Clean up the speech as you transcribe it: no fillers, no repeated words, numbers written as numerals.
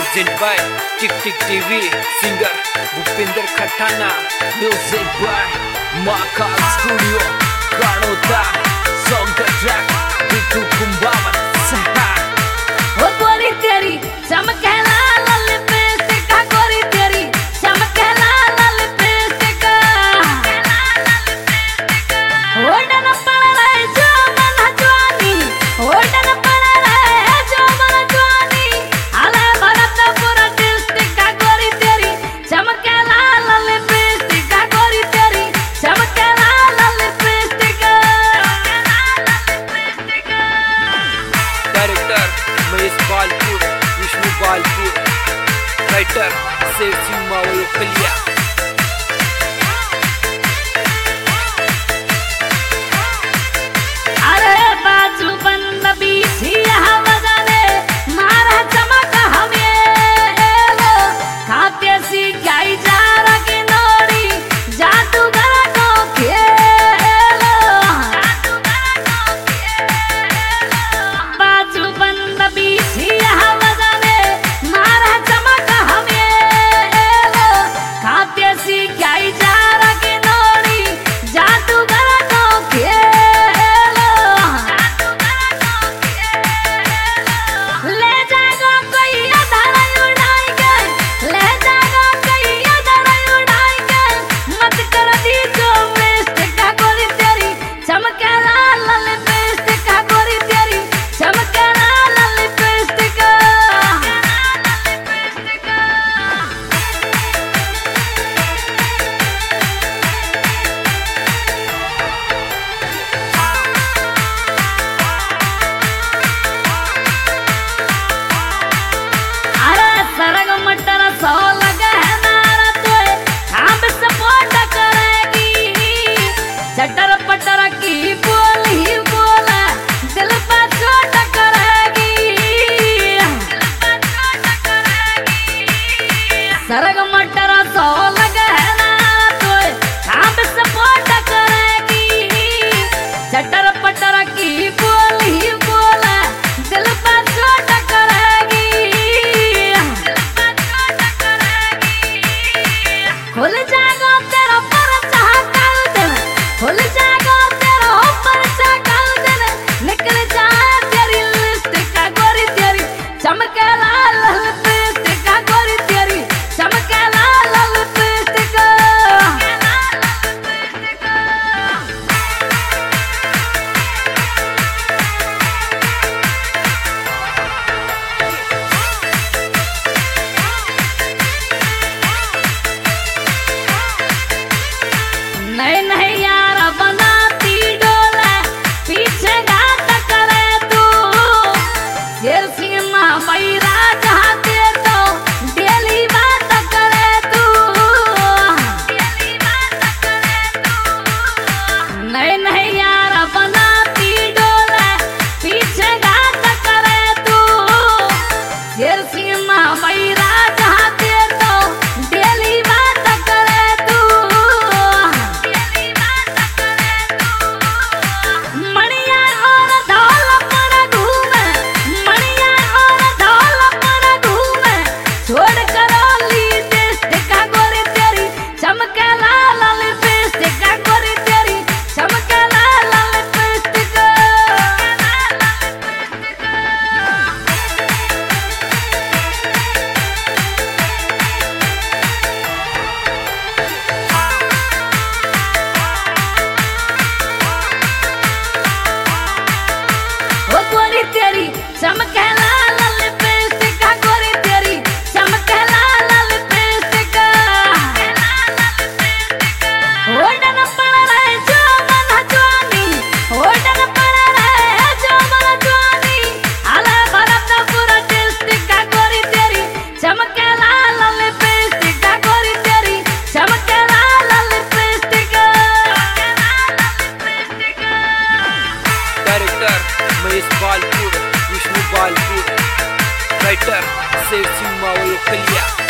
Present by Tik Tik TV, singer Bhupinder Khatana, music by Mahakal studio Kanota, song का track Bittu Kumbhawan. वो गोरी तेरी चमके लाल लिपस्टिक, गोरी तेरी चमके लाल लिपस्टिक, ओढ़न पड़ रहे जो मन जवानी, ओढ़न पड़ रहे जो मन जवानी, आला भरत पूरा डिस्ट्रिक्ट, गोरी तेरी चमके लाल लिपस्टिक, गोरी तेरी चमके लाल lipstick. Director Mahesh Balpur, Vishnu Balpur, writer Sher Singh मावयो कलिया। अरे बाजू बंद बीछिया बजाने मारा चमक हमें खाते सी गाई जा रही नोरी जादूगर को खेल, बाजू बंद बीछिया बजाने मारा चमक हमें खाते सी गाई जा रही नोरी जादूगर को खेल। ले जाएगा कोई अधर उड़ाई के, ले जाएगा कोई अधर उड़ाई के, मत कर दी जो मिस्टेक, गोरी तेरी चमके लाल लिपस्टिक, गोरी तेरी चमके लाल लिपस्टिक। अरे सरग मटर सौ लगे है नारा तोए खाब सपोर्ट करेगी, चटर पटर की बोल ही बोल दिल पर चोट करेगी, सरग मटर सौ लगे है नारा तोए खाब सपोर्ट करेगी, चटर पटर की बोल ही बोल दिल पर चोट करेगी। खुल जाएगा तेरा परचा कल दिन, खुल जाएगा तेरा परचा कल दिन, निकल जाए तेरी लिपस्टिक, गोरी तेरी चमके लाल लिपस्टिक, गोरी तेरी चमके लाल लिपस्टिक। नहीं नहीं यार बनाती डोले पीछे घात करे तू, शेर सिंह बैरा चाहते तो डेली बात करे तू, नहीं नहीं यार बनाती डोले पीछे घात करे तू, शेर सिंह बैरा चाहते तो डेली बात करे तू। मणिया और धौल पर घूमे, मणिया और धौल पर घूमे, छोड़ करो लिपस्टिक, गोरी तेरी चमके लाल लिपस्टिक, गोरी तेरी चमके लाल लिपस्टिक। वो गोरी तेरी चमके लाल लिपस्टिक, गोरी तेरी चमके लाल लिपस्टिक, ओढ़न पड़ रहे जो मन जवानी, ओढ़न पड़ रहे जो मन जवानी, आला भरत पूरा डिस्ट्रिक्ट, गोरी तेरी चमके लाल लिपस्टिक, गोरी तेरी चमके लाल lipstick. Director Mahesh Balpur, Vishnu Balpur, writer Sher Singh मावयो कलिया।